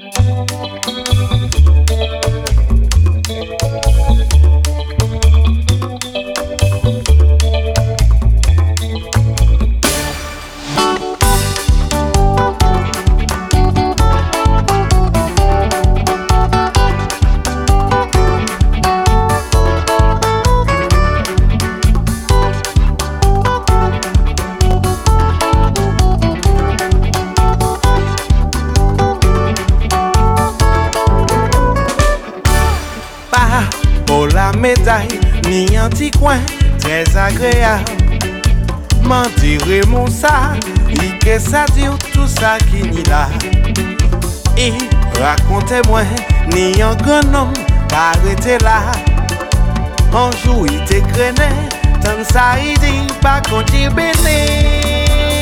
Médaille, ni un petit coin très agréable. M'en dirait mon ça, il que ça dire tout ça qui n'y là. Et racontez-moi, ni un grand homme arrêté là. Un jour il t'écrenait, tant ça il dit pas qu'on t'y béné.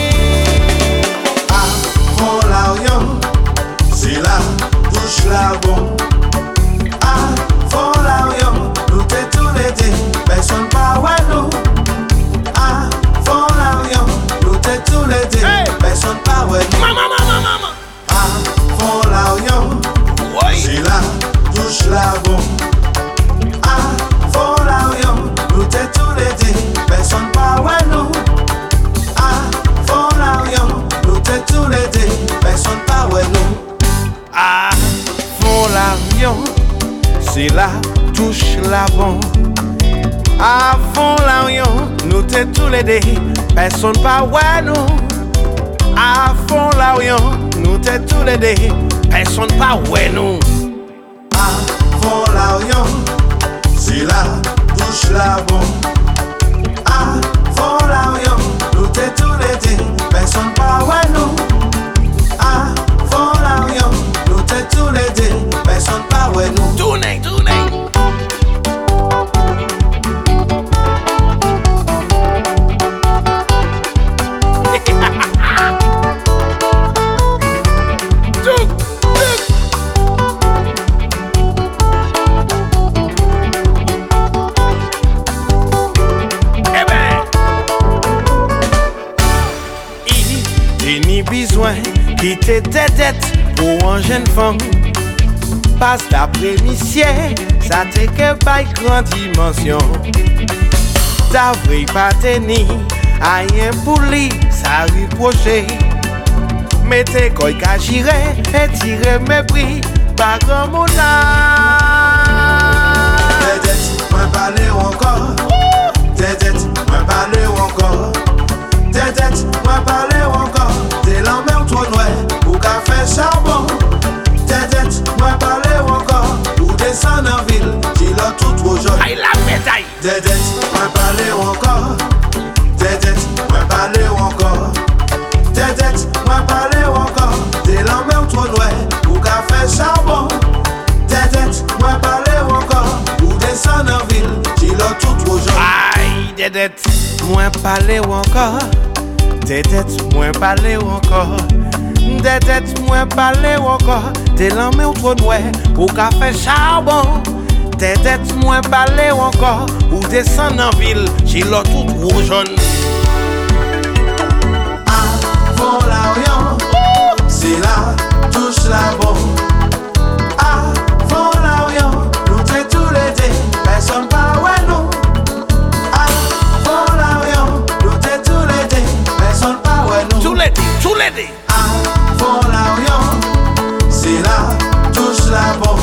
Ah, fond l'arion, c'est là, touche la bombe. Ah, fond l'arion. Nous t'es tous les deux, personne pas ouais nous. Ah, fond l'avion. Nous t'es tous les deux, personne pas ouais nous. Maman. Ah, fond l'avion. C'est là, touche la bombe. Ah, fond l'avion. Nous t'es tous les deux, personne pas ouais nous. Ah, fond l'avion. Nous t'es tous les deux, personne pas ouais nous. Ah, fond l'avion. C'est là. Touche la bombe. À fond l'avion, nous t'es tous les deux, personne pas ouais nous. À fond l'avion, nous t'es tous les deux, personne pas ouais nous. À fond l'avion, c'est là, touche la bombe. À fond l'avion, nous t'es tous les deux, personne pas ouais nous. À fond l'avion, nous t'es tous les deux, personne pas ouais nous. Tournez. Besoin quitter tes dettes pour une jeune femme. Passe d'après-midi, ça t'est que par grande dimension. T'as vrai pas tenir, rien pour lui, ça reprocher. Mettez quoi qu'à girer et tirer mes prix par grand monat. Tes dettes, moi parler encore. Tes dettes, moi parler encore. Tes dettes, moi parler encore. T'es la mer trop noire, ou café charbon. Tes dettes, moi parler encore. Ou descendre en ville, j'ai l'as tout trop jaune. Aïe la médaille. Tes dettes, moi parler encore. Tes dettes, moi parler encore. Tes dettes, moi parler encore. T'es la mer trop noire, ou café charbon. Tes dettes, moi parler encore. Ou descendre en ville, j'ai l'as tout trop jaune. Aïe des dettes, moi parler encore. Des dettes, moi parler encore. Des dettes, moi parler encore. T'es l'homme ou trop noir pour café charbon. Des dettes, moi parler encore. Ou descendre en ville, j'ai l'eau tout trop jaune. Avant l'avion, c'est là, touche la bombe. Avant l'avion, nous t'es tous les deux, personne pas ouais nous. Avant l'avion, nous t'es tous les deux, personne pas ouais nous. Tous les deux. Avant l'avion, c'est là, touche la bombe.